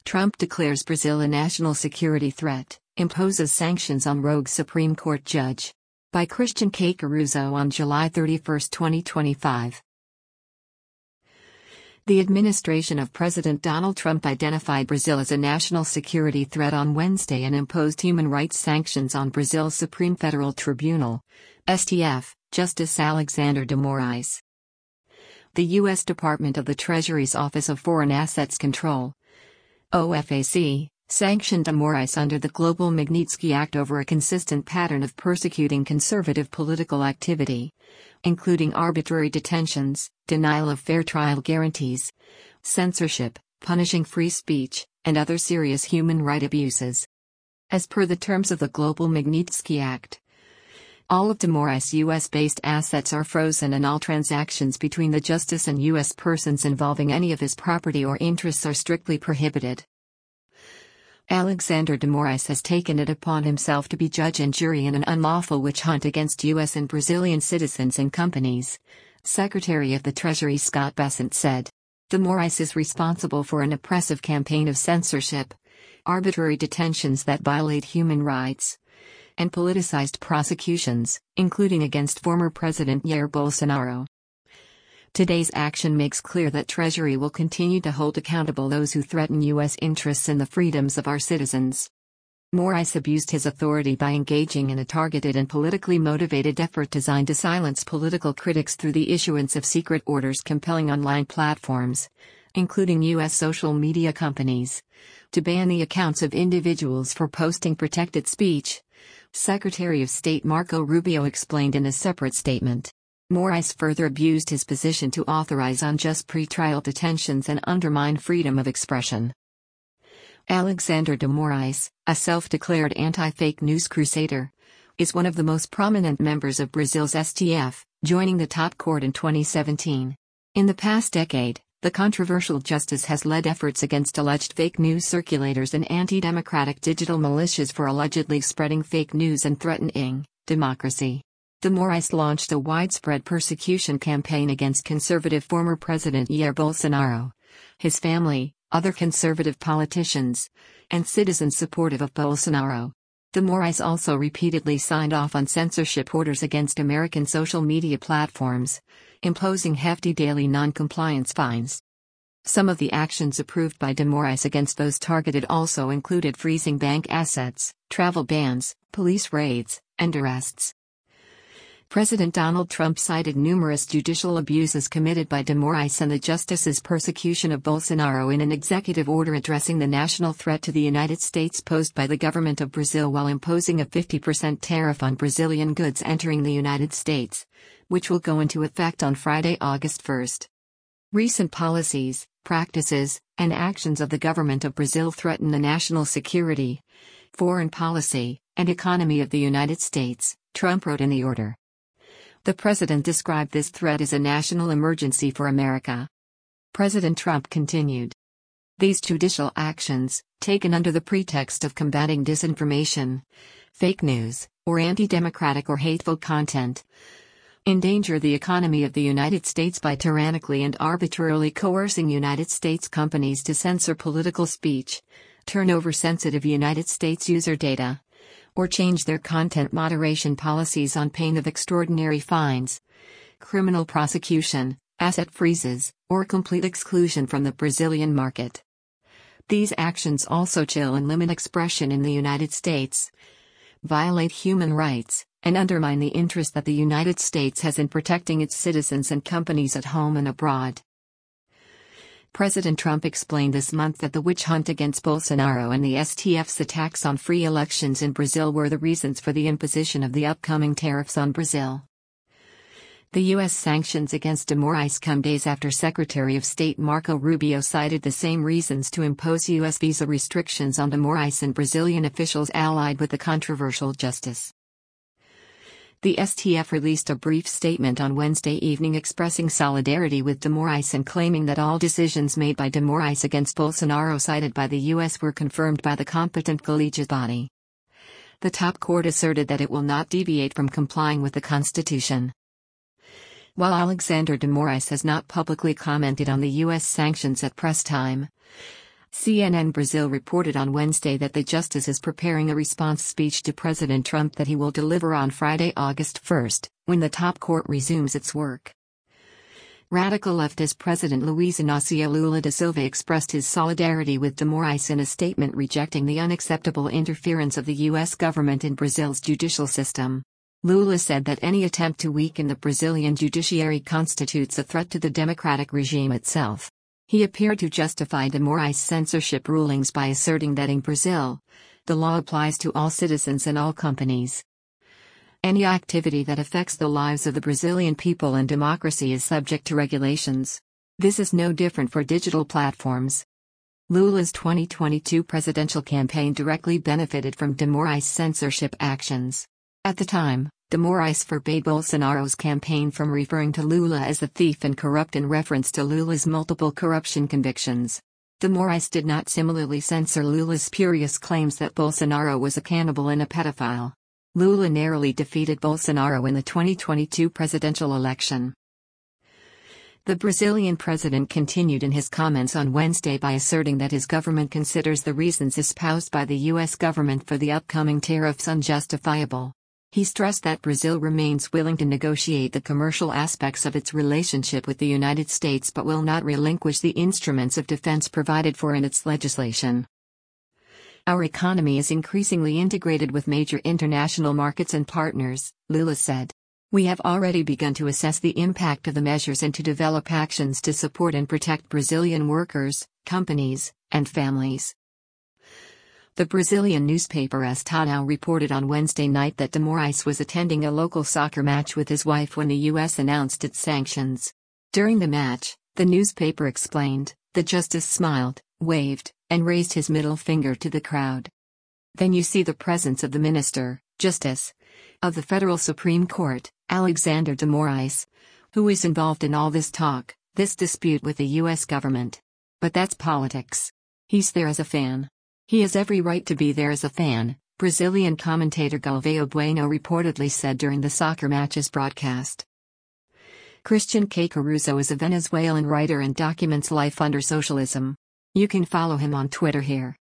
Trump declares Brazil a national security threat, imposes sanctions on rogue Supreme Court judge. By Christian K. Caruso on July 31, 2025. The administration of President Donald Trump identified Brazil as a national security threat on Wednesday and imposed human rights sanctions on Brazil's Supreme Federal Tribunal, STF, Justice Alexandre de Moraes. The U.S. Department of the Treasury's Office of Foreign Assets Control, OFAC, sanctioned de Moraes under the Global Magnitsky Act over a consistent pattern of persecuting conservative political activity, including arbitrary detentions, denial of fair trial guarantees, censorship, punishing free speech, and other serious human rights abuses. As per the terms of the Global Magnitsky Act, all of de Moraes' U.S.-based assets are frozen and all transactions between the justice and U.S. persons involving any of his property or interests are strictly prohibited. Alexandre de Moraes has taken it upon himself to be judge and jury in an unlawful witch hunt against U.S. and Brazilian citizens and companies, Secretary of the Treasury Scott Bessent said. De Moraes is responsible for an oppressive campaign of censorship, arbitrary detentions that violate human rights, and politicized prosecutions, including against former President Jair Bolsonaro. Today's action makes clear that Treasury will continue to hold accountable those who threaten U.S. interests and the freedoms of our citizens. Moraes abused his authority by engaging in a targeted and politically motivated effort designed to silence political critics through the issuance of secret orders compelling online platforms, including U.S. social media companies, to ban the accounts of individuals for posting protected speech, Secretary of State Marco Rubio explained in a separate statement. Moraes further abused his position to authorize unjust pretrial detentions and undermine freedom of expression. Alexandre de Moraes, a self-declared anti-fake news crusader, is one of the most prominent members of Brazil's STF, joining the top court in 2017. In the past decade, the controversial justice has led efforts against alleged fake news circulators and anti-democratic digital militias for allegedly spreading fake news and threatening democracy. De Moraes launched a widespread persecution campaign against conservative former President Jair Bolsonaro, his family, other conservative politicians, and citizens supportive of Bolsonaro. De Moraes also repeatedly signed off on censorship orders against American social media platforms, imposing hefty daily non-compliance fines. Some of the actions approved by de Moraes against those targeted also included freezing bank assets, travel bans, police raids, and arrests. President Donald Trump cited numerous judicial abuses committed by de Moraes and the justice's persecution of Bolsonaro in an executive order addressing the national threat to the United States posed by the government of Brazil while imposing a 50% tariff on Brazilian goods entering the United States, which will go into effect on Friday, August 1. Recent policies, practices, and actions of the government of Brazil threaten the national security, foreign policy, and economy of the United States, Trump wrote in the order. The president described this threat as a national emergency for America. President Trump continued. These judicial actions, taken under the pretext of combating disinformation, fake news, or anti-democratic or hateful content, endanger the economy of the United States by tyrannically and arbitrarily coercing United States companies to censor political speech, turn over sensitive United States user data, or change their content moderation policies on pain of extraordinary fines, criminal prosecution, asset freezes, or complete exclusion from the Brazilian market. These actions also chill and limit expression in the United States, violate human rights, and undermine the interest that the United States has in protecting its citizens and companies at home and abroad. President Trump explained this month that the witch hunt against Bolsonaro and the STF's attacks on free elections in Brazil were the reasons for the imposition of the upcoming tariffs on Brazil. The U.S. sanctions against de Moraes come days after Secretary of State Marco Rubio cited the same reasons to impose U.S. visa restrictions on de Moraes and Brazilian officials allied with the controversial justice. The STF released a brief statement on Wednesday evening expressing solidarity with de Moraes and claiming that all decisions made by de Moraes against Bolsonaro cited by the U.S. were confirmed by the competent collegiate body. The top court asserted that it will not deviate from complying with the Constitution. While Alexandre de Moraes has not publicly commented on the U.S. sanctions at press time, CNN Brazil reported on Wednesday that the justice is preparing a response speech to President Trump that he will deliver on Friday, August 1, when the top court resumes its work. Radical leftist President Luiz Inácio Lula da Silva expressed his solidarity with de Moraes in a statement rejecting the unacceptable interference of the U.S. government in Brazil's judicial system. Lula said that any attempt to weaken the Brazilian judiciary constitutes a threat to the democratic regime itself. He appeared to justify de Moraes' censorship rulings by asserting that in Brazil, the law applies to all citizens and all companies. Any activity that affects the lives of the Brazilian people and democracy is subject to regulations. This is no different for digital platforms. Lula's 2022 presidential campaign directly benefited from de Moraes' censorship actions. At the time, de Moraes forbade Bolsonaro's campaign from referring to Lula as a thief and corrupt in reference to Lula's multiple corruption convictions. De Moraes did not similarly censor Lula's spurious claims that Bolsonaro was a cannibal and a pedophile. Lula narrowly defeated Bolsonaro in the 2022 presidential election. The Brazilian president continued in his comments on Wednesday by asserting that his government considers the reasons espoused by the U.S. government for the upcoming tariffs unjustifiable. He stressed that Brazil remains willing to negotiate the commercial aspects of its relationship with the United States but will not relinquish the instruments of defense provided for in its legislation. Our economy is increasingly integrated with major international markets and partners, Lula said. We have already begun to assess the impact of the measures and to develop actions to support and protect Brazilian workers, companies, and families. The Brazilian newspaper Estadão reported on Wednesday night that de Moraes was attending a local soccer match with his wife when the U.S. announced its sanctions. During the match, the newspaper explained, the justice smiled, waved, and raised his middle finger to the crowd. Then you see the presence of the Minister, Justice, of the Federal Supreme Court, Alexandre de Moraes, who is involved in all this talk, this dispute with the U.S. government. But that's politics. He's there as a fan. He has every right to be there as a fan, Brazilian commentator Galvão Bueno reportedly said during the soccer match's broadcast. Christian K. Caruso is a Venezuelan writer and documents life under socialism. You can follow him on Twitter here.